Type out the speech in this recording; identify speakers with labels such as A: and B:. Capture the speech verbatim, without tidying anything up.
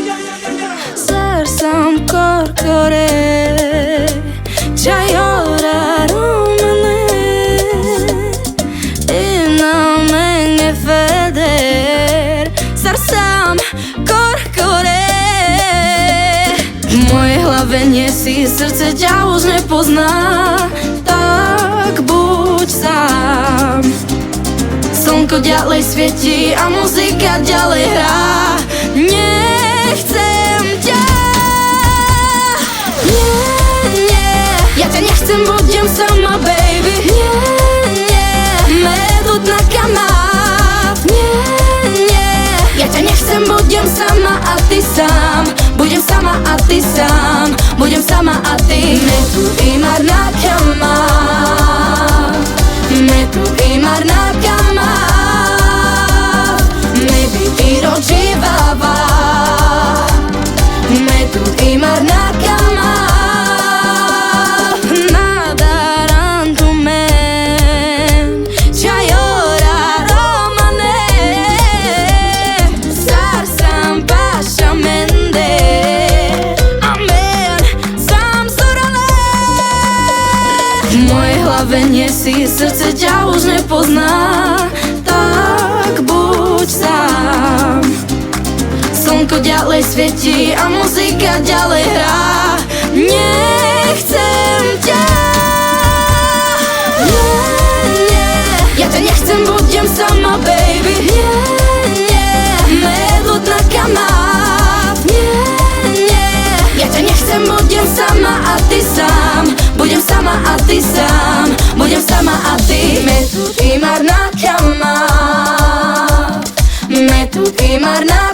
A: Sarsam korkore Çayora romane Ina menge feder Sarsam korkore V mojej hlave nie si, srdce ťa už nepozná. Tak buď sám. Slnko ďalej svieti a muzika ďalej hrá. Nechcem ťa. Nie, nie, ja ťa nechcem, budem sama, baby. Nie, nie, medud na kanát. Nie, nie, ja ťa nechcem, budem sama a ty sám. Budem sama a ty sám. Budem sama a ty. Me tu imar na kama. Me tu imar na kama. Me vivir oživava. Me tu imar na kama. Nadaran tu men. Čajora romane. Sarsam paša mende. V mojej hlave nie si, srdce ťa už nepozná. Tak buď sám. Slnko ďalej svieti a muzika ďalej hrá. Nechcem ťa. Nie, nie, ja ťa nechcem, budem sama, baby. Nie, nie, medud na kanát. Nie, nie, ja ťa nechcem, budem sama a ty sám. Budem sama a ty sám. Budem sama a ty. Me tu imar na kama. Me tu imar na